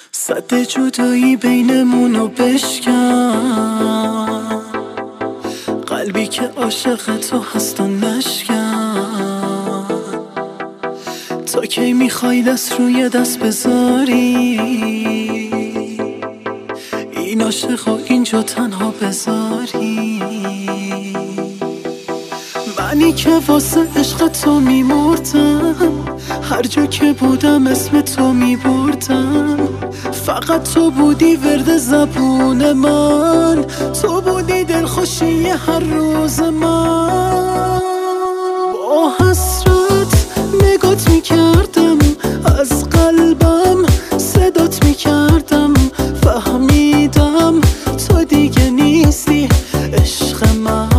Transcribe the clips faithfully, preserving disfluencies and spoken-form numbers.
سد جدایی بینمونو بشکن، قلبی که عاشق تو هست و نشکن. تا کی میخوای دست روی دست بذاری، این عاشق و اینجا تنها بذاری؟ منی که واسه عشق تو میمردم، هر جا که بودم اسم تو میبردم. فقط تو بودی ورد زبون من، تو بودی دلخوشی هر روز من. با حسرت نگات میکردم، از قلبم صدات میکردم. فهمیدم تو دیگه نیستی عشق من.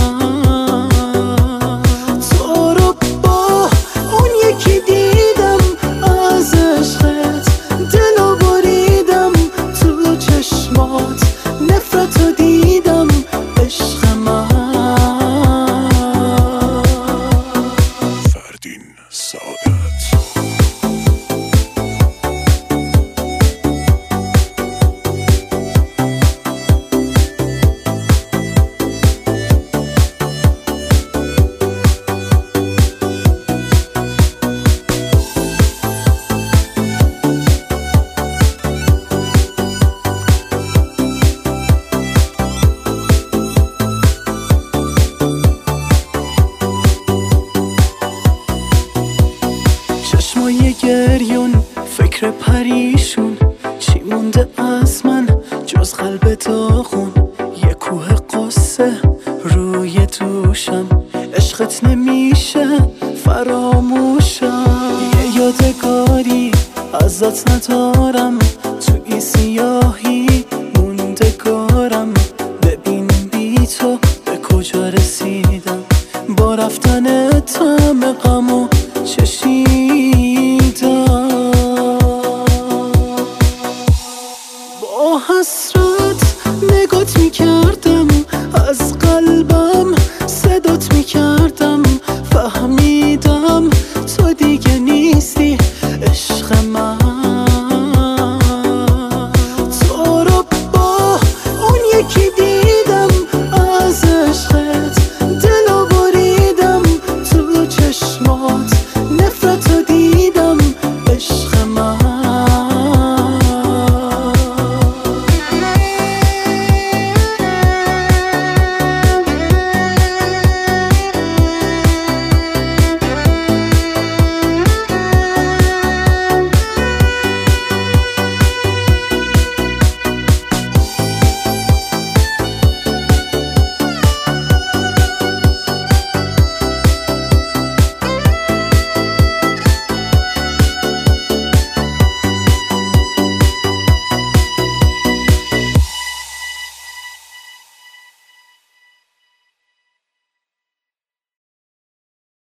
چشمای گریون، فکر پریشون، چی مونده از من جز قلب داغون؟ یه کوه قصه روی دوشم، عشقت نمیشه فراموشم. یه یادگاری ازت ندارم، تو این سیاهی